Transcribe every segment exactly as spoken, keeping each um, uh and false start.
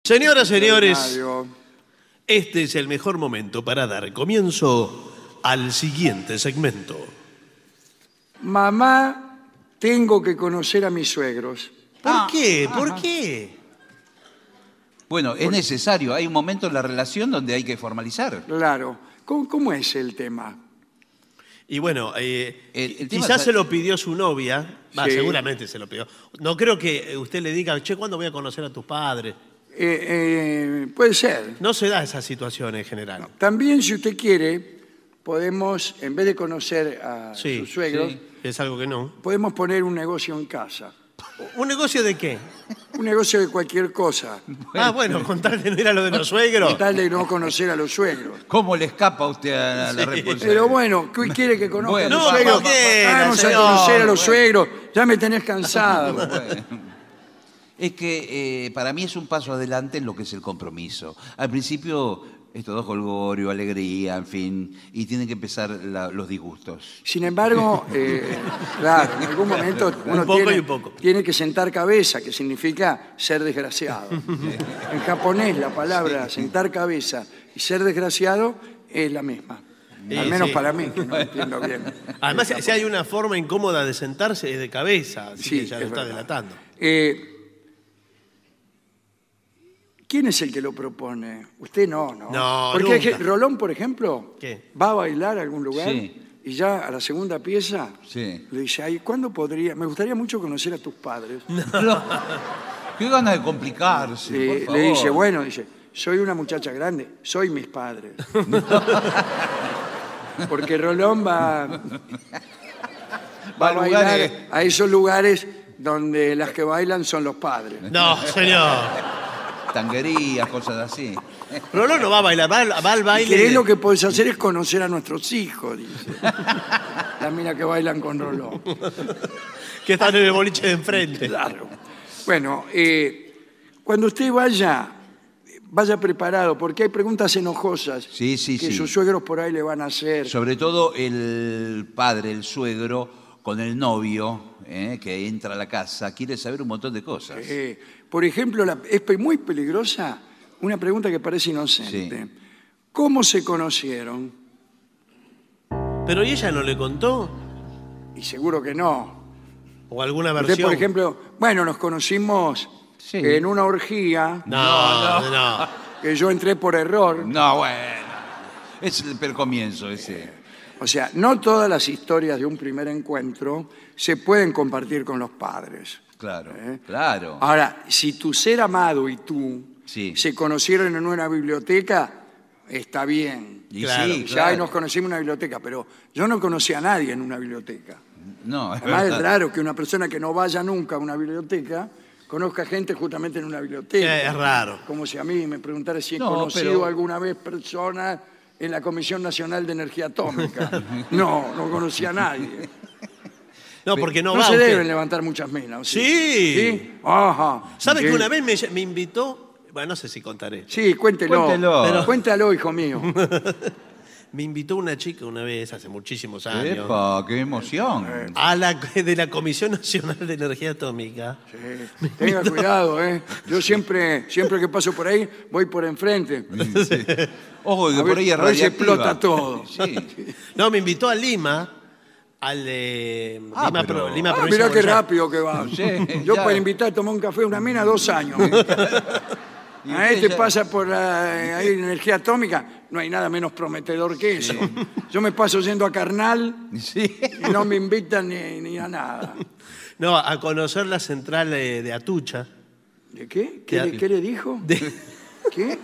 Señoras, señores, Extraordinario. este es el mejor momento para dar comienzo al siguiente segmento. Mamá, tengo que conocer a mis suegros. ¿Por Ah, qué? ¿Por ajá. qué? Bueno, es necesario. Hay un momento en la relación donde hay que formalizar. Claro. ¿Cómo, cómo es el tema? Y bueno, eh, El- el tema quizás es- se lo pidió su novia. Va, Sí. seguramente se lo pidió. No creo que usted le diga, che, ¿cuándo voy a conocer a tus padres? Eh, eh, puede ser. No se da esa situación en general. También, si usted quiere, podemos, en vez de conocer a Sí, sus suegros, sí. Es algo que no. podemos poner un negocio en casa. ¿Un negocio de qué? Un negocio de cualquier cosa. Ah, bueno, con tal de no ir a lo de los suegros. Con tal de no conocer a los suegros. ¿Cómo le escapa a usted a la Sí. responsabilidad? Pero bueno, ¿qué quiere que conozca Bueno, a los no, suegros? ¿por qué? Vamos a señor? conocer a los Bueno. suegros. Ya me tenés cansado. Bueno. Es que eh, para mí es un paso adelante en lo que es el compromiso. Al principio es todo jolgorio, alegría, en fin, y tienen que empezar la- los disgustos. Sin embargo, eh, claro, en algún momento uno poco tiene, y un poco. tiene que sentar cabeza, que significa ser desgraciado. En japonés la palabra sentar cabeza y ser desgraciado es la misma. Sí, Al menos sí. para mí, que no entiendo bien. Además, si hay una forma incómoda de sentarse, es de cabeza. Así Sí, que ya es lo está verdad. delatando. Eh, ¿Quién es el que lo propone? Usted no, ¿no? No, Porque hay nunca. que- Rolón, por ejemplo, ¿Qué? va a bailar a algún lugar Sí. y ya a la segunda pieza Sí. le dice, ay, ¿cuándo podría? Me gustaría mucho conocer a tus padres. Qué ganas de complicarse, Eh, por favor. le dice, bueno, dice, soy una muchacha grande, soy mis padres. Porque Rolón va, va Va a a bailar lugares- a esos lugares donde las que bailan son los padres. No, señor. Tanguerías, cosas así. Rolón no va a bailar, va, al- va al Y baile. que de- lo que podés hacer es conocer a nuestros hijos, dice. Las minas que bailan con Rolón. que están en el boliche de enfrente. Claro. Bueno, eh, cuando usted vaya, vaya preparado, porque hay preguntas enojosas Sí, sí, que sí. sus suegros por ahí le van a hacer. Sobre todo el padre, el suegro, con el novio, eh, que entra a la casa, quiere saber un montón de cosas. Eh, por ejemplo, la- es pe- muy peligrosa una pregunta que parece inocente. Sí. ¿Cómo se conocieron? Pero ¿y ella no le contó? Y seguro que no. ¿O alguna Usted, versión? por ejemplo, bueno, nos conocimos Sí. en una orgía No, no, no. que yo entré por error. No, bueno. Es el per comienzo ese. O sea, no todas las historias de un primer encuentro se pueden compartir con los padres. Claro, Eh. claro. Ahora, si tu ser amado y tú Sí. se conocieron en una biblioteca, está bien. Y Claro. sí, Ya claro. nos conocimos en una biblioteca, pero yo no conocí a nadie en una biblioteca. No, es Además es verdad. raro que una persona que no vaya nunca a una biblioteca conozca gente justamente en una biblioteca. Eh, es raro. Como si a mí me preguntara si he No, conocido pero- alguna vez personas en la Comisión Nacional de Energía Atómica. No, no conocí a nadie. No, porque no, No, va se usted. deben levantar muchas minas. ¿o Sí. ¿Sí? Ajá. ¿Sabe que Sí. una vez me, me invitó? Bueno, no sé si contaré. Sí, cuéntelo. Cuéntelo. Pero- Cuéntalo, hijo mío. Me invitó una chica una vez, hace muchísimos años, Epa, qué emoción. a la de la Comisión Nacional de Energía Atómica. Sí. Tenga cuidado, ¿eh? Yo siempre, siempre que paso por ahí, voy por enfrente. Ojo, que A por ver- ahí es a ver si radiactiva. explota todo. Sí. No, me invitó a Lima, al de Ah, Lima, pero- Pro- Lima Ah, Provincia mirá de qué Buenos Aires. rápido que va. Sí, Yo ya. para invitar a tomar un café a una mina, dos años. ¿eh? Y A usted este ya- pasa por la, ahí en energía atómica, no hay nada menos prometedor que eso. Yo me paso yendo a Carnal Sí. y no me invitan ni, ni a nada. No, a conocer la central de, de Atucha. ¿De qué? ¿Qué, De- le, qué le dijo? De, ¿Qué?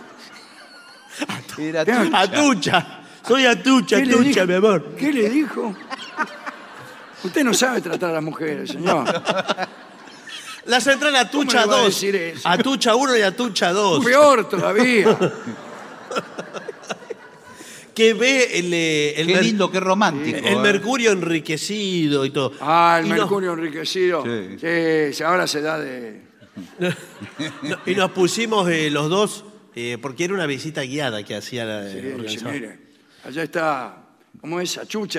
Era Tenga- tucha. Atucha. Soy Atucha, ¿Qué le Atucha, dijo? mi amor. ¿Qué le dijo? Usted no sabe tratar a las mujeres, señor. La central Atucha ¿Cómo le va a dos. decir eso? Atucha uno y Atucha dos. Peor todavía. Que ve el, eh, el, Qué mer- lindo, qué romántico. el eh. mercurio enriquecido y todo. Ah, el Y nos- mercurio enriquecido. Sí. Sí, ahora se da de... no, y nos pusimos eh, los dos, eh, porque era una visita guiada que hacía la Sí, eh, dice, organizador. mire, allá está, ¿cómo es? Achucha.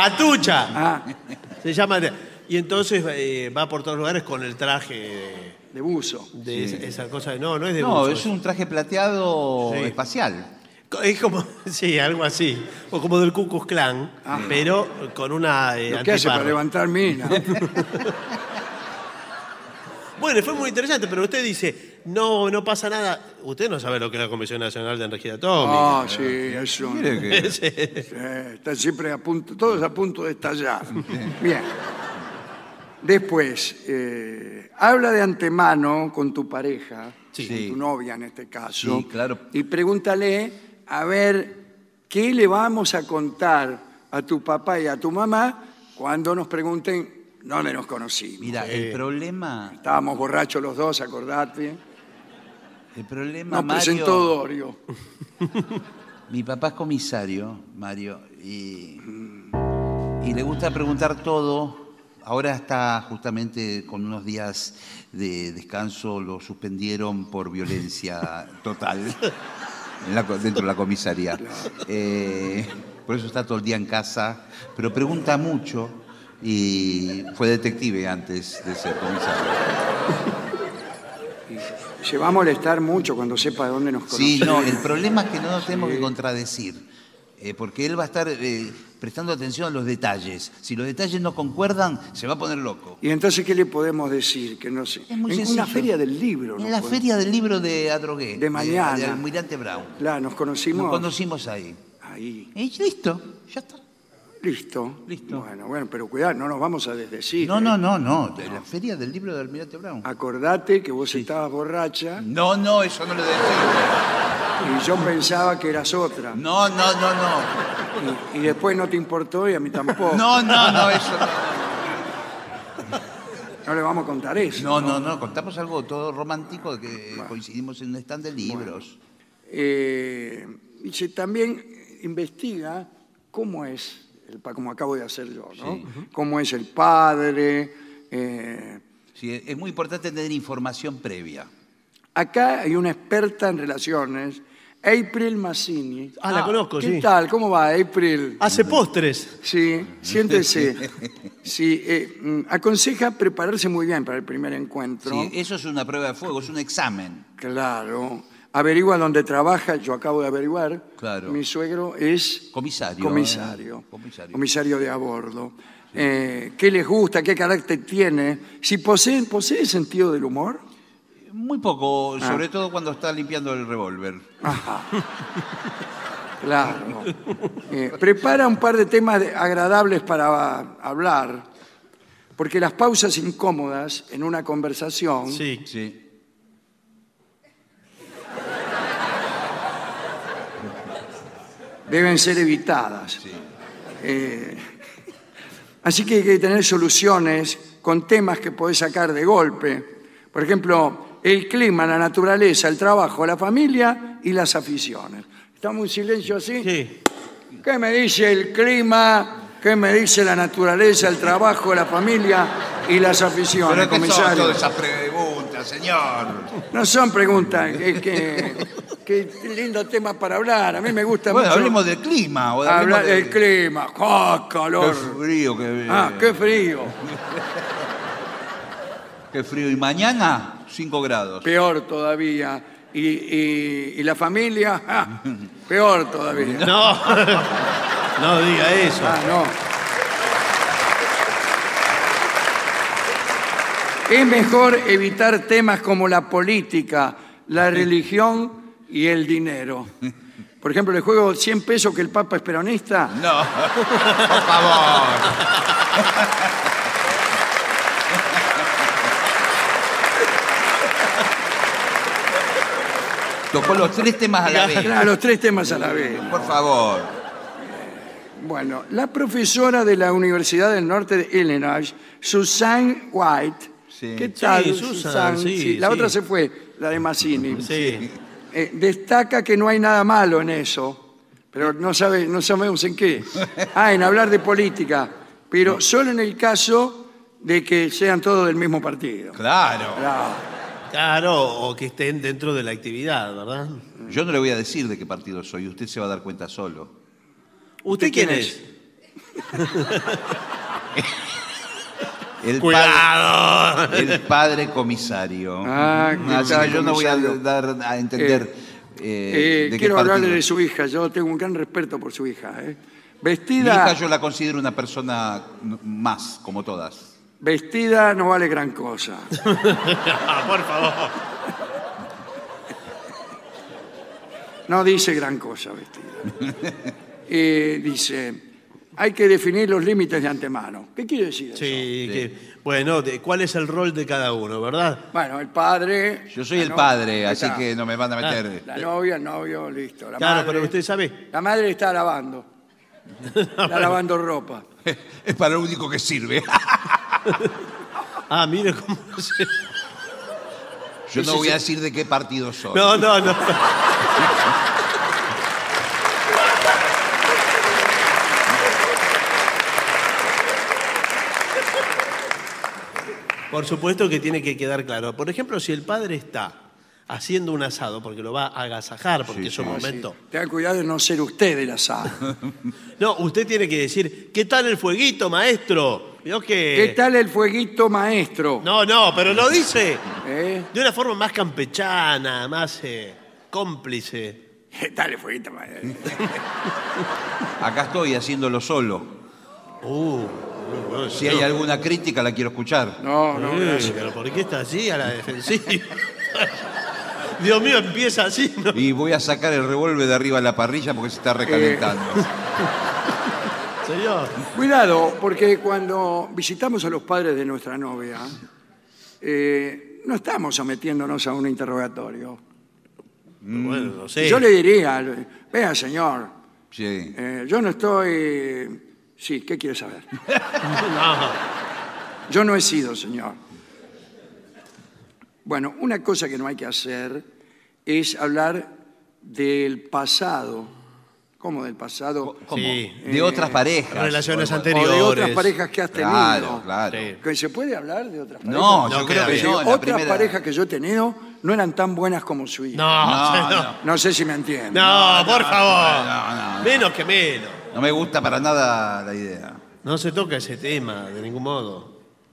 Atucha. Ah, Se llama. Y entonces eh, va por todos lugares con el traje de, de buzo. De Sí. esa, esa cosa de... No, no es de No, buzo, es un traje plateado Sí. espacial. Es como, sí, algo así. O como del Ku Klux Klan, pero con una eh, Lo que hace para antiparra. levantar minas. Bueno, fue muy interesante, pero usted dice, no, no pasa nada. Usted no sabe lo que es la Comisión Nacional de Energía Atómica. Ah, sí, eso. Mire que- Sí. Eh, están siempre a punto, todos a punto de estallar. Bien. Después, eh, habla de antemano con tu pareja, Sí. con tu novia en este caso, Sí, claro. y pregúntale a ver qué le vamos a contar a tu papá y a tu mamá cuando nos pregunten dónde nos conocimos. Mira, el problema, Estábamos borrachos los dos, acordate. el problema, Nos Mario, presentó Dorio. mi papá es comisario, Mario, y, y le gusta preguntar todo. Ahora está justamente con unos días de descanso, lo suspendieron por violencia total en la co- dentro de la comisaría. Eh, por eso está todo el día en casa, pero pregunta mucho y fue detective antes de ser comisario. Se va a molestar mucho cuando sepa dónde nos conocemos. Sí, no, el problema es que no nos tenemos que contradecir, eh, porque él va a estar eh, prestando atención a los detalles. Si los detalles no concuerdan, se va a poner loco. Y entonces, ¿qué le podemos decir? Que no sé. Es muy en sencillo. una feria del libro. En nos la podemos- feria del libro de Adrogué, De mañana. de Almirante Brown. Claro, nos conocimos. Nos conocimos ahí. Ahí. Y listo, ya está. Listo. Listo. Bueno, bueno, pero cuidado, no nos vamos a desdecir. No, ¿eh? no, no, no, de la feria del libro de Almirante Brown. Acordate que vos estabas borracha No, no, eso no lo decimos. y yo pensaba que eras otra. No, no, no, no. Y, y después no te importó y a mí tampoco. No, no, no, eso no. No le vamos a contar eso. No, no, no, contamos algo todo romántico de que coincidimos en un stand de libros. Eh, dice, también investiga cómo es, el, pa- como acabo de hacer yo, ¿no? Sí. Cómo es el padre. eh, Sí, es muy importante tener información previa. Acá hay una experta en relaciones, April Massini. Ah, la conozco, ¿Qué sí. tal? ¿Cómo va, April? Hace postres. Sí, siéntese. Sí, eh, mm, aconseja prepararse muy bien para el primer encuentro. Sí, eso es una prueba de fuego, es un examen. Claro. Averigua dónde trabaja, yo acabo de averiguar. Claro. Mi suegro es Comisario. comisario, ¿eh? Comisario. comisario de a bordo. Eh, ¿Qué les gusta? ¿Qué carácter tiene? Si posee, posee sentido del humor. Muy poco, Ah. sobre todo cuando está limpiando el revólver. Ajá. Claro. Eh, prepara un par de temas de- agradables para hablar, porque las pausas incómodas en una conversación Sí. Sí. deben ser evitadas. Eh, así que hay que tener soluciones con temas que podés sacar de golpe. Por ejemplo, el clima, la naturaleza, el trabajo, la familia y las aficiones. Estamos en silencio así. Sí. ¿Qué me dice el clima? ¿Qué me dice la naturaleza, el trabajo, la familia y las aficiones, Pero ¿qué son comisario? todas esas preguntas, señor? No son preguntas, es que, qué lindo tema para hablar. A mí me gusta Bueno, mucho hablemos del clima. O hablemos hablar de- del clima. ¡Ah, Qué calor! frío que Ah, qué frío. Qué frío. Y mañana, cinco grados. Peor todavía. Y, y- y la familia, ah, peor todavía. No, no diga eso. Ah, no. Es mejor evitar temas como la política, la religión y el dinero. Por ejemplo, le juego cien pesos que el Papa es peronista. No, por favor. Tocó los tres temas a la vez. Claro, los tres temas a la vez. Por favor. Bueno, la profesora de la Universidad del Norte de Illinois, Susan White. Sí. ¿Qué tal, Sí, Susan, sí, La sí. otra se fue, la de Massini. Sí. Eh, destaca que no hay nada malo en eso, pero no, sabe, no sabemos en qué. Ah, en hablar de política, pero solo en el caso de que sean todos del mismo partido. Claro. Claro. Claro, o que estén dentro de la actividad, ¿verdad? Yo no le voy a decir de qué partido soy, usted se va a dar cuenta solo. ¿Usted quién es? El ¡Cuidado! Padre, el padre comisario. Ah, ¿qué Así tal, que yo no voy a comisario? dar a entender Eh, eh, Eh, de qué quiero hablarle partido. de su hija. Yo tengo un gran respeto por su hija. ¿eh? Mi Vestida, hija yo la considero una persona más, como todas. vestida no vale gran cosa. Ah, por favor. No dice gran cosa vestida. Eh, dice, hay que definir los límites de antemano. ¿Qué quiere decir eso? Sí, que, bueno, de- ¿cuál es el rol de cada uno, verdad? Bueno, el padre... Yo soy la el no- padre, Ahí así está. que no me van a meter. La novia, el novio, listo. La Claro, madre, pero usted sabe. La madre está lavando. Está lavando ropa. Es para lo único que sirve. Ah, mire cómo se... Yo no voy a decir de qué partido soy. No, no, no. Por supuesto que tiene que quedar claro. Por ejemplo, si el padre está haciendo un asado, porque lo va a agasajar, porque Sí, es un sí. momento. Tenga cuidado de no ser usted el asado. No, usted tiene que decir, ¿qué tal el fueguito, maestro? Vio que... ¿Qué tal el fueguito maestro? No, no, pero lo dice ¿Eh? de una forma más campechana, más eh, cómplice. ¿Qué tal el fueguito maestro? Acá estoy haciéndolo solo. Uh, uh, Si hay alguna crítica, la quiero escuchar. No, no, Eh, gracias. pero ¿por qué está así a la defensiva? Dios mío, empieza así, ¿no? Y voy a sacar el revólver de arriba de la parrilla porque se está recalentando. Señor. Cuidado, porque cuando visitamos a los padres de nuestra novia, eh, no estamos sometiéndonos a un interrogatorio. Bueno, no sé. Yo le diría, vea señor, Sí. eh, yo no estoy... Sí, ¿qué quiere saber? No. Yo no he sido, señor. Bueno, una cosa que no hay que hacer es hablar del pasado. ¿Cómo del pasado? ¿Cómo? Sí. De otras parejas. Relaciones O algo- O de anteriores. otras parejas que has tenido. Claro, claro. Sí. ¿Que ¿Se puede hablar de otras parejas? No, No yo creo creo que que no. Porque la otras primera- parejas que yo he tenido no eran tan buenas como su hija. No, No, no. no. No sé si me entienden. No, por favor. no, no, no. Menos que menos. No me gusta para nada la idea. No se toca ese tema de ningún modo.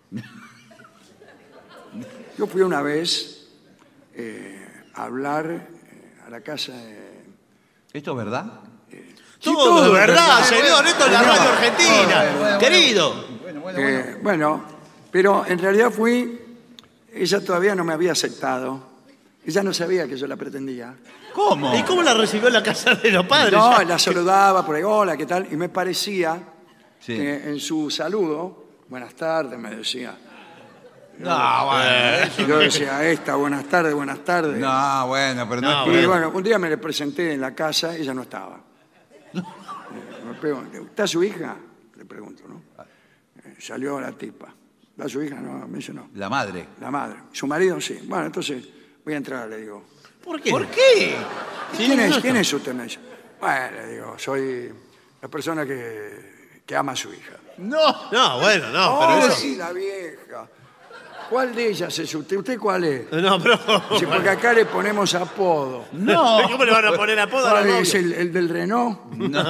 Yo fui una vez eh, a hablar eh, a la casa de... ¿Esto es verdad? Todo, todo de es verdad, verdad. señor. Esto es la radio argentina. Bueno, bueno, Querido. Bueno, bueno, Eh, bueno, pero en realidad fui... Ella todavía no me había aceptado. Ella no sabía que yo la pretendía. ¿Cómo? ¿Y cómo la recibió en la casa de los padres? No, Ya- la saludaba por ahí, hola, ¿qué tal? Y me parecía Sí. que en su saludo, buenas tardes, me decía. No, bueno. Y yo decía, esta, buenas tardes, buenas tardes. No, bueno, pero no, No, es Y que- bueno, un día me le presenté en la casa, ella no estaba. Eh, Me pregunté, ¿está su hija? Le pregunto, ¿no? Eh, Salió la tipa. ¿Está su hija? No, me dice no. La madre. La madre. ¿Su marido? Sí. Bueno, entonces voy a entrar, le digo. ¿Por qué? ¿Por qué? Sí, ¿Quién, no es, ¿Quién está- es usted? Me dice. Bueno, le digo, soy la persona que, que ama a su hija. No. No, bueno, no, pero Oh, eso... sí, la vieja. ¿Cuál de ellas es usted? ¿Usted cuál es? No, pero... Sí, porque acá le ponemos apodo. No. ¿Cómo le van a poner apodo a la ¿Cuál novia? es el, el del Renault?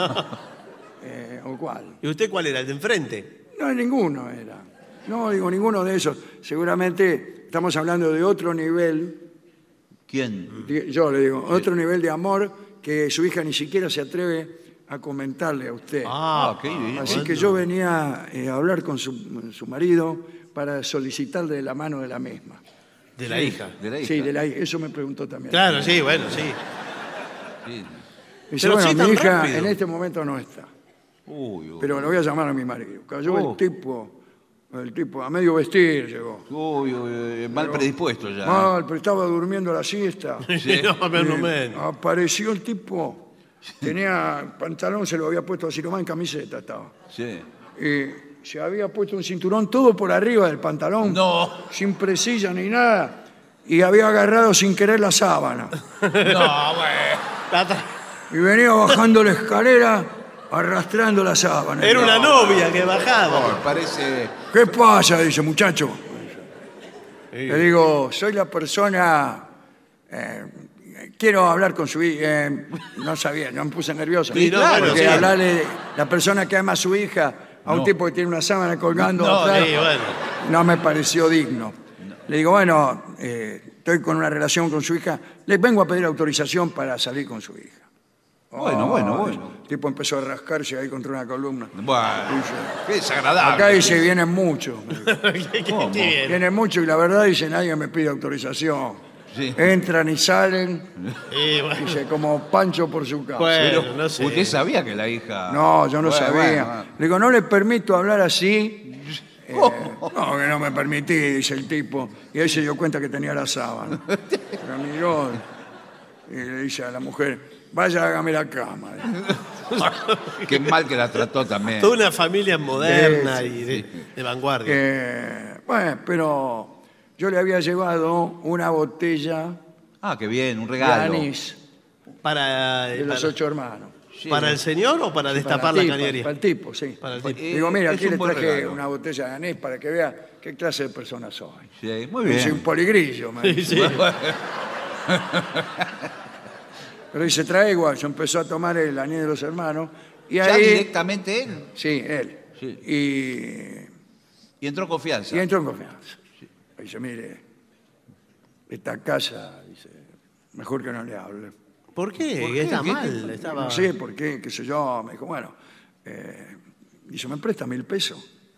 Eh, ¿O cuál? ¿Y usted cuál era? ¿El de enfrente? No, ninguno era. No, digo, ninguno de esos. Seguramente estamos hablando de otro nivel, ¿Quién? di- yo le digo, otro nivel de amor que su hija ni siquiera se atreve a comentarle a usted. Ah, qué bien. Así que yo venía eh, a hablar con su, su marido para solicitarle la mano de la misma. De la hija. De la hija. Sí, de la hija. Eso me preguntó también. Claro, sí, bueno, sí. Sí. Dice, Pero bueno, sí, mi tan hija rápido. en este momento no está. Uy, uy. Pero lo voy a llamar a mi marido. Cayó Oh. el tipo, el tipo a medio vestir llegó. Uy, uy, mal predispuesto ya. Mal, pero estaba durmiendo la siesta. Sí, no, menos, Eh, menos. Apareció el tipo, tenía pantalón, se lo había puesto así nomás en camiseta estaba. Sí. Y se había puesto un cinturón todo por arriba del pantalón. No. Sin presilla ni nada. Y había agarrado sin querer la sábana. No, bueno. La tra- Y venía bajando la escalera arrastrando la sábana. Era una novia que bajaba. No, parece. ¿Qué pasa? Dice, muchacho. Le digo, soy la persona... eh, quiero hablar con su hija. eh, no sabía, no me puse nervioso. Sí, no, bueno, porque sí. hablarle de la persona que ama a su hija a un No. tipo que tiene una sábana colgando No, atrás. Sí, bueno. No me pareció digno. Le digo, bueno, eh, estoy con una relación con su hija, le vengo a pedir autorización para salir con su hija. Bueno, bueno, bueno. El tipo empezó a rascarse ahí contra una columna. Bueno, Dice, qué desagradable. acá dice, vienen muchos. ¿Qué- qué- ¿Cómo? qué bien? Vienen muchos y la verdad dice, nadie me pide autorización. Sí. Entran y salen, Y bueno, dice, como Pancho por su casa. bueno, Pero no sé. usted sabía que la hija... No, yo no Bueno, sabía. bueno, bueno. Le digo, no le permito hablar así. Eh, no, que no me permití, dice el tipo. Y ahí se dio cuenta que tenía la sábana. Me miró y le dice a la mujer, vaya, hágame la cama. Qué mal que la trató también. Toda una familia moderna Sí, y de, de vanguardia. Eh, bueno, pero yo le había llevado una botella Ah, qué bien, un de regalo. anís para, de los para, ocho hermanos. Sí. ¿Para el señor o para destapar Para la el tipo, cañería? Para el tipo, sí. Para el tipo. Eh, Digo, mira, es aquí un le buen traje regalo. una botella de anís para que vea qué clase de persona soy. Sí, muy Soy un bien. poligrillo, me Sí, dice. sí. Pero dice, trae igual. Se empezó a tomar el anís de los hermanos. Y ¿Ya ahí. directamente él? Sí, él. Sí. Y, Y entró confianza. y entró en confianza. Dice, mire, esta casa, dice, mejor que no le hable. ¿Por qué? ¿Por qué? Está ¿Qué- mal. qué- Estaba... No sé por qué, qué sé yo. Me dijo, bueno, eh, dice, ¿me presta mil pesos?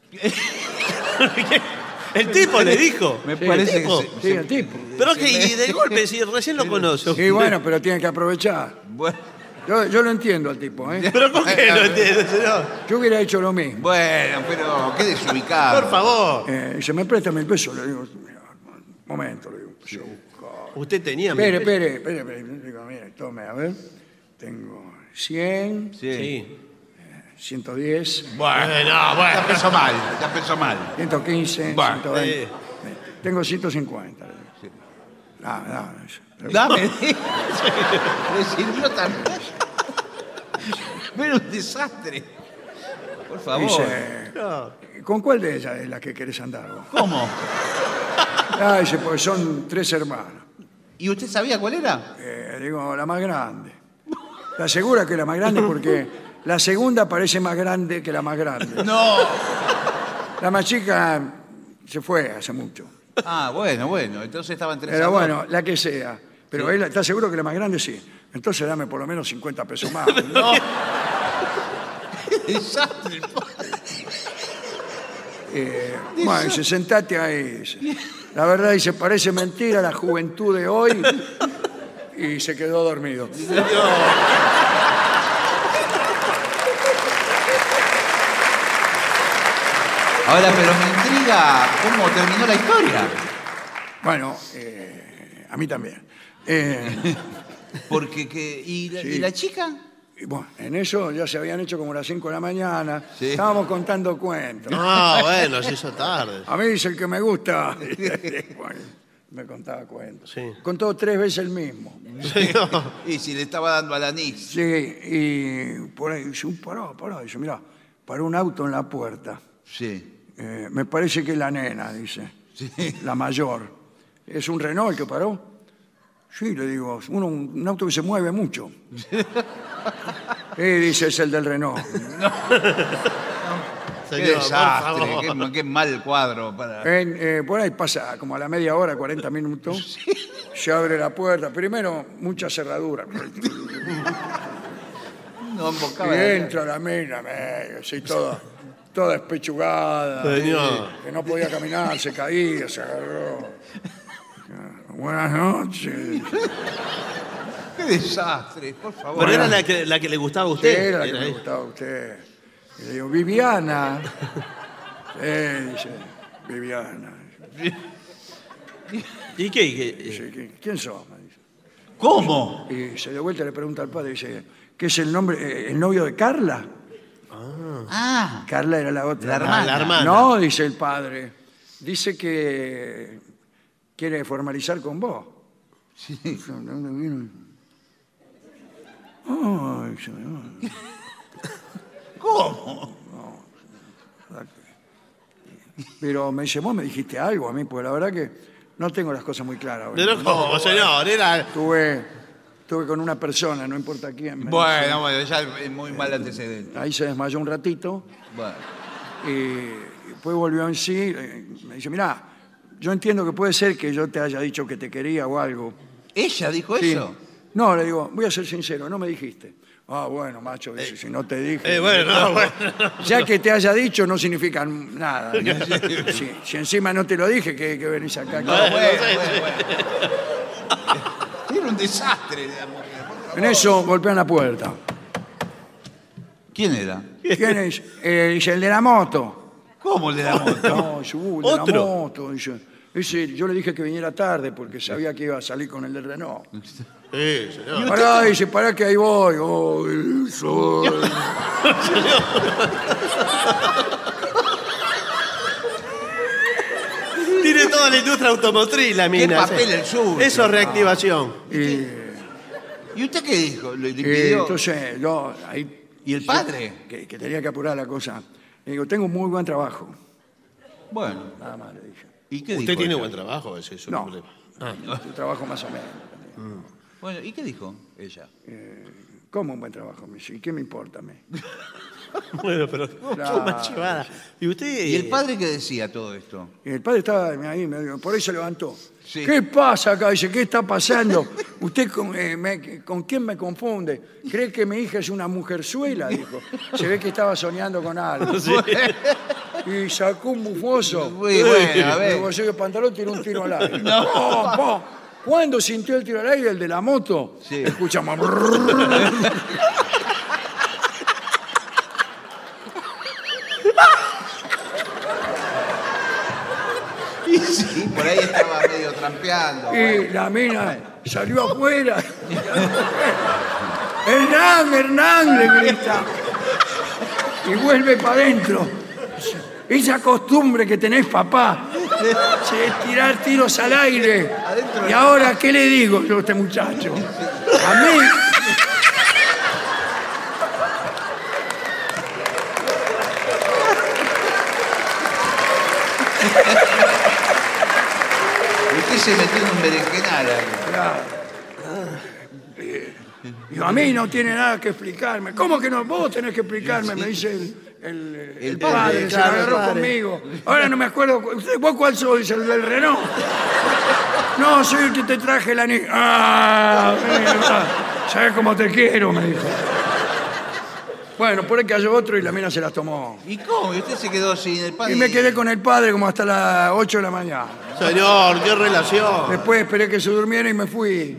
El tipo le dijo. Me El parece que tipo. se- Sí, el tipo. Pero que y de golpe, si recién lo conozco. Y bueno, pero tiene que aprovechar. Bueno, Yo, yo lo entiendo al tipo, ¿eh? ¿Pero por qué no entiende, señor? Yo hubiera hecho lo mismo. bueno, pero qué desubicado. Por favor. Eh, dice, ¿me presta mil pesos? Le digo, mira, un momento, le digo, yo busco. Usted tenía... Espere, espere, espere, espere. Le digo, mire, tome, a ver. Tengo cien, Sí. Sí. ciento diez, Bueno, Bueno, ya bueno. pensó mal, ya pensó mal. ciento quince, Bueno, ciento veinte. eh. Tengo ciento cincuenta. le digo. No, no, no. Dame. Le sirvió también. Pero un desastre. Por favor. Dice, No. ¿con cuál de ellas es la que querés andar vos? ¿Cómo? Ah, dice, pues son tres hermanas. ¿Y usted sabía cuál era? Eh, digo, la más grande. ¿Está segura que es la más grande? Porque la segunda parece más grande que la más grande. No. La más chica se fue hace mucho. Ah, bueno, bueno. Entonces estaban tres. Pero bueno, la que sea. Pero él está seguro que la más grande sí. Entonces dame por lo menos cincuenta pesos más. No. Desastre. Eh, bueno, dice, sentate ahí. Dice. La verdad, dice, parece mentira la juventud de hoy. Y se quedó dormido. Ahora, pero me intriga cómo terminó la historia. Bueno, eh, a mí también. Eh, Porque que. ¿Y la, Sí. y la chica? y bueno, en eso ya se habían hecho como las cinco de la mañana. Sí. Estábamos contando cuentos. No, bueno, se hizo tarde. A mí dice el que me gusta. Bueno, me contaba cuentos. Sí. Contó tres veces el mismo. Sí, no. Y si le estaba dando al anís. Sí, y por ahí dice, un paró, paró. Dice, mira, paró un auto en la puerta. Sí. Eh, me parece que es la nena, dice. Sí. La mayor. ¿Es un Renault el que paró? Sí, le digo, uno, un auto que se mueve mucho. Y dice, es el del Renault. Qué Señor, por desastre. favor. Qué, qué mal cuadro para. En, eh, por ahí pasa como a la media hora, cuarenta minutos. Se abre la puerta. Primero, mucha cerradura. No Y embocaba de- entra la mina, me- así toda, toda espechugada. Señor. Que no podía caminar, se caía, se agarró. Buenas noches. Qué desastre, por favor. Pero era la que, la que le gustaba a Sí, usted. era la que Era me ahí. gustaba a usted. Y le digo, Viviana. Sí, dice, Viviana. ¿Y qué? ¿Y qué? Dice, "¿Qui- ¿quién sos? Me dice. ¿Cómo? Y se de vuelta le pregunta al padre, dice, ¿qué es el nombre, eh, el novio de Carla? Ah, Carla era la otra. La hermana. La hermana. No, dice el padre. Dice que quiere formalizar con vos. sí. ¿De dónde vino? Ay, dice, no. ¿Cómo? Pero me dice, vos me dijiste algo a mí, porque la verdad que no tengo las cosas muy claras. hoy. Pero ¿cómo, señor? Era... Estuve, estuve con una persona, no importa quién. me Bueno, bueno, ya es muy mal antecedente. dice. Ahí se desmayó un ratito Bueno. Y después volvió en sí, eh, me dice, mirá, yo entiendo que puede ser que yo te haya dicho que te quería o algo. ¿Ella dijo Sí. eso? No, le digo, voy a ser sincero, no me dijiste. Ah, bueno, macho, dice, si no te dije. Eh, bueno, no, bueno. Ya que te haya dicho no significa nada. ¿no? Si, si encima no te lo dije, que, que venís acá. No, claro. bueno, bueno, bueno. Era un desastre la mujer. por favor. En eso golpean la puerta. ¿Quién era? ¿Quién es? Eh, dice, el de la moto. ¿Cómo el de la moto? No, dice, "Uh, el de ¿Otro? la moto. Dice, ese, yo le dije que viniera tarde porque sabía que iba a salir con el del Renault. Sí, señor. Pará, dice, pará que ahí voy. Oh, el sol. Tiene toda la industria automotriz la mina. papel el suyo? Eso es reactivación. Y, ¿Y usted qué dijo? ¿Le, le y pidió? entonces, yo ahí ¿Y el padre? que, que tenía que apurar la cosa. Le digo, tengo un muy buen trabajo. Bueno, Nada más le dije. ¿y qué Usted dijo? tiene ella? buen trabajo, ese es su No. problema. Ah. Un trabajo más o menos. Bueno, ¿y qué dijo ella? ¿Cómo un buen trabajo? Me dice, ¿y qué me importa a mí? Bueno, pero Claro. más chivada. ¿Y usted? ¿Y el padre qué decía todo esto? Y el padre estaba ahí, me dijo, por ahí se levantó. Sí. ¿Qué pasa acá? Dice, ¿qué está pasando? ¿Usted con, eh, me- con quién me confunde? ¿Cree que mi hija es una mujerzuela? Dijo. Se ve que estaba soñando con algo. Y sacó un bufoso. Muy bueno, a ver. El bolsillo del pantalón tiró un tiro al aire. ¡Pum, pum! ¿Cuándo sintió el tiro al aire? El de la moto. Sí. Escuchamos. Y sí, por ahí estaba medio trampeando. Y la mina salió afuera. ¡Hernán, Hernán! Le grita. Y vuelve para adentro. Esa costumbre que tenés, papá, es tirar tiros al aire. ¿Y ahora qué le digo yo a este muchacho? A mí. Usted se metió en un berenjenal. ahí. Claro. Digo, a mí no tiene nada que explicarme. ¿Cómo que no? Vos tenés que explicarme, me dice el, el, el padre, padre, se claro, me agarró el padre. conmigo. Ahora no me acuerdo. ¿Usted, ¿Vos cuál sois? ¿El del Renault? No, soy el que te traje la niña. ¡Ah! ¿Sabes cómo te quiero? Me dijo. Bueno, por ahí cayó otro y la mina se las tomó. ¿Y cómo? ¿Y usted se quedó sin el padre? Y me quedé con el padre como hasta las ocho de la mañana. Señor, qué relación. Después esperé que se durmiera y me fui.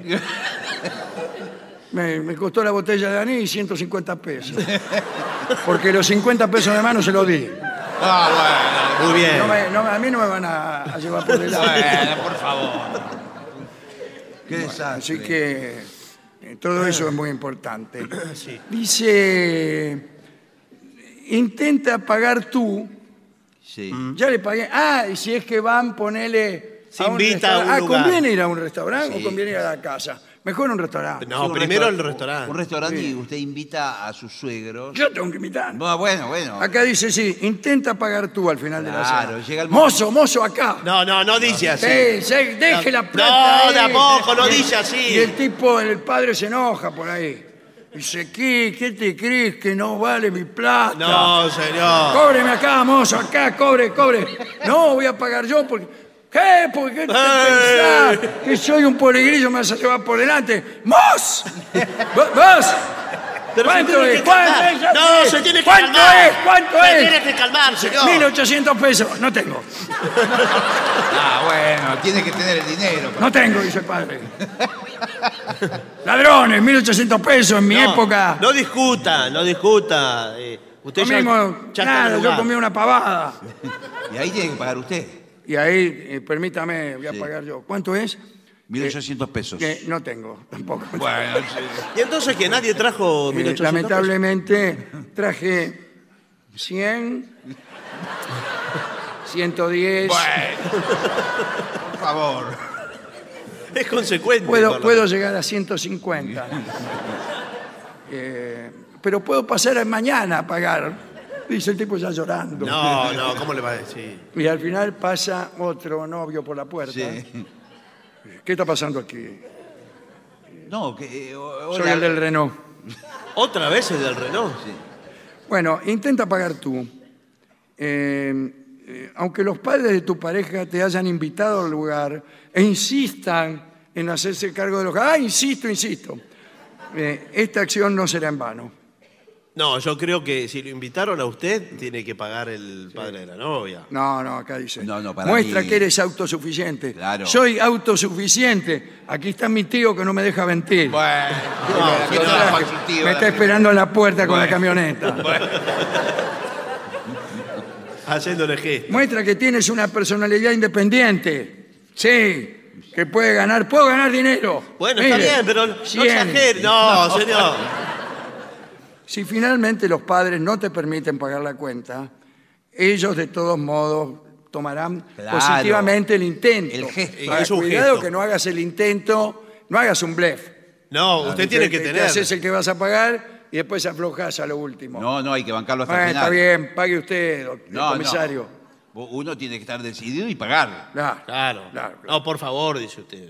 Me, me costó la botella de anís ciento cincuenta pesos. Porque los cincuenta pesos de mano se los di. Ah, Muy bien. No me- no me- a mí no me van a, a llevar por bueno. delante. Bueno, por favor. Qué desastre. Así que eh, todo eso es muy importante. Sí. Dice, intenta pagar tú. Sí. Ya le pagué. Ah, y si es que van, ponele... Se a invita a un restaurante. Ah, lugar. ¿conviene ir a un restaurante Sí. o conviene ir a la casa? Mejor un restaurante. No, Sí, un primero el restaur- restaurante. Un restaurante y usted invita a sus suegros. Yo tengo que invitar. No, bueno, bueno. Acá dice, sí, intenta pagar tú al final de la Claro, cena. llega el Mozo, mozo, acá. No, no, no dice así. Sí, sí, deje la No, plata ahí. tampoco, no Y el- dice así. Y el tipo, el padre se enoja por ahí. Dice, ¿qué, qué te crees que no vale mi plata? No, señor. Cóbreme acá, mozo, acá, cobre, cobre. No, voy a pagar yo porque... ¿Qué? ¿Por qué te ¡Eh! pensás que soy un poligrillo, me vas a llevar por delante? ¡Mos! ¿Vos? vos? Pero se ¿Cuánto tiene es? que ¿Cuánto calmar. es? Ya No, sé. se tiene que ¿Cuánto calmar. es? ¿Cuánto Se es? tiene que calmar, señor. mil ochocientos pesos. No tengo. Ah, bueno, tiene que tener el dinero. No tengo, dice el padre. Ladrones, mil ochocientos pesos en mi No, época. No discuta, no discuta. Eh, usted ya, Comimos, ya está en nada, el yo lugar. comí una pavada. Y ahí tiene que pagar usted. Y ahí, eh, permítame, voy a Sí. pagar yo. ¿Cuánto es? mil ochocientos pesos. Que no tengo, tampoco. Bueno, sí. Y entonces que nadie trajo Eh, mil ochocientos lamentablemente traje cien, ciento diez. Bueno. Por favor. pesos. Es consecuente. Puedo, por lo puedo menos. llegar a ciento cincuenta. Eh, pero puedo pasar mañana a pagar. Dice el tipo ya llorando. No, no, ¿cómo le va a decir? Y al final pasa otro novio por la puerta. Sí. ¿Qué está pasando aquí? No, que. eh, o- Soy hola. el del Renault. ¿Otra vez el del Renault? Sí. Bueno, intenta pagar tú. eh, eh, aunque los padres de tu pareja te hayan invitado al lugar e insistan en hacerse cargo de los... ¡Ah, insisto, insisto! Eh, esta acción no será en vano. No, yo creo que si lo invitaron a usted, tiene que pagar el padre de la novia. No, no, acá dice. No, no, para muestra mí- que eres autosuficiente. Claro. Soy autosuficiente. Aquí está mi tío que no me deja mentir. Bueno, No, que no, trabaja me su tío, está la- esperando en la puerta con la Bueno. camioneta. Haciéndole gesto. Muestra que tienes una personalidad independiente. Sí, que puede ganar. Puedo ganar dinero. Bueno, Mire, está bien, pero no cien. exagere. No, señor. Si finalmente los padres no te permiten pagar la cuenta, ellos de todos modos tomarán Claro. positivamente el intento. El gesto. Ahora, Es un cuidado gesto. que no hagas el intento, no hagas un blef. No, usted tiene que Te- te tener. haces el que vas a pagar y después aflojas a lo último. No, no, hay que bancarlo hasta Bueno, el final. está bien, pague usted, doc- No, comisario. no. Uno tiene que estar decidido y pagar. Claro, Claro. claro, claro. No, por favor, dice usted.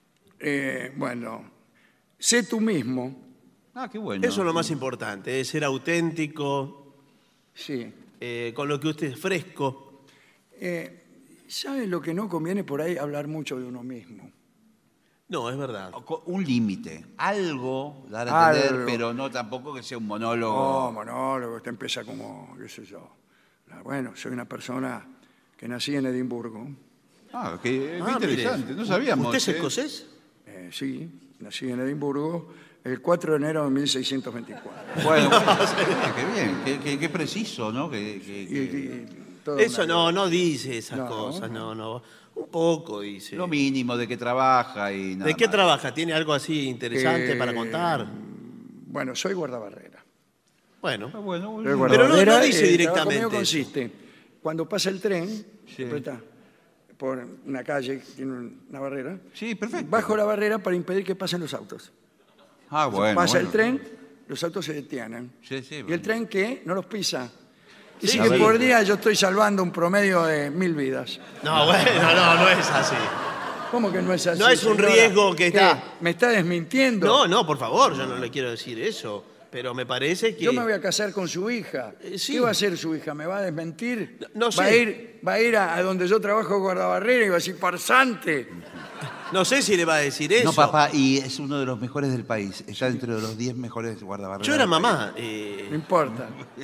Eh, bueno, sé tú mismo. Ah, qué bueno. Eso es lo más importante, es ser auténtico, Sí. eh, con lo que usted es fresco. Eh, ¿Sabe lo que no conviene por ahí? Hablar mucho de uno mismo. No, es verdad. Co- Un límite. Algo dar a entender, Algo. pero no tampoco que sea un monólogo. Oh, monólogo, usted empieza como, qué sé yo. Ah, Bueno, soy una persona que nací en Edimburgo. Ah, qué, qué Ah, interesante. mire. No sabíamos. ¿Usted es ¿eh? escocés? Eh, sí, nací en Edimburgo el cuatro de enero de mil seiscientos veinticuatro. Bueno, bueno, qué bien, qué, qué- qué preciso, ¿no? Que- que- Y- que- y todo Eso una- no, no dice esas No. cosas, no, no. Un poco dice. Lo mínimo de que trabaja y nada ¿De qué más. trabaja? ¿Tiene algo así interesante Eh, para contar? Bueno, soy guardabarrera. Bueno, Ah, bueno, Soy bueno. guardabarrera, no dice eh, el directamente trabajo mío eso. consiste, cuando pasa el tren, Sí. siempre está por una calle que tiene una barrera, Sí, perfecto. bajo la barrera para impedir que pasen los autos. Ah, bueno. pasa bueno. el tren, los autos se detienen. Sí, sí, ¿Y el bueno. tren qué? No los pisa. Sí, Dice a que ver. por día yo estoy salvando un promedio de mil vidas. no, bueno, no, no es así. ¿Cómo que no es así? No es un señora? riesgo que ¿Qué? está- ¿Me está desmintiendo? No, no, por favor, yo no le quiero decir eso. Pero me parece que. Yo me voy a casar con su hija. Eh, sí. ¿Qué va a hacer su hija? ¿Me va a desmentir? No- no Va a sé. ir, va a, ir a, a donde yo trabajo guardabarrera y va a decir, farsante. No sé si le va a decir eso. No, papá, y es uno de los mejores del país. Está dentro de los diez mejores guardabarreras. Yo era del país. mamá. eh, No importa.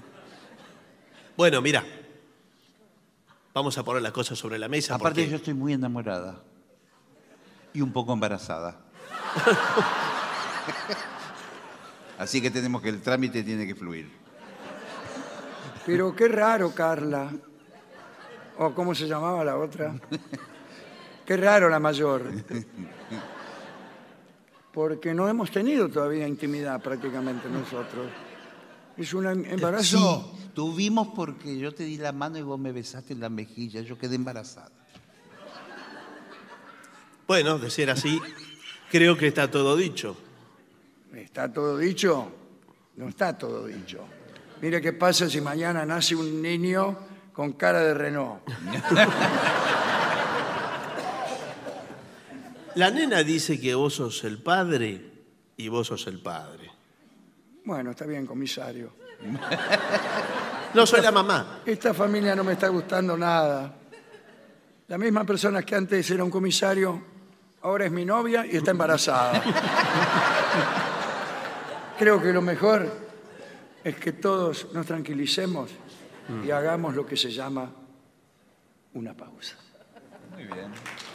Bueno, mira. Vamos a poner las cosas sobre la mesa. Aparte, porque- yo estoy muy enamorada. Y un poco embarazada. Así que tenemos que el trámite tiene que fluir. Pero qué raro, Carla. ¿O cómo se llamaba la otra? Qué raro la mayor. Porque no hemos tenido todavía intimidad prácticamente nosotros. Es un embarazo. Sí, tuvimos porque yo te di la mano y vos me besaste en la mejilla. Yo quedé embarazada. Bueno, de ser así, creo que está todo dicho. ¿Está todo dicho? No está todo dicho. Mire qué pasa si mañana nace un niño con cara de Renault. La nena dice que vos sos el padre y vos sos el padre. Bueno, está bien, comisario. No soy la mamá. Esta familia no me está gustando nada. La misma persona que antes era un comisario, ahora es mi novia y está embarazada. Creo que lo mejor es que todos nos tranquilicemos y hagamos lo que se llama una pausa. Muy bien.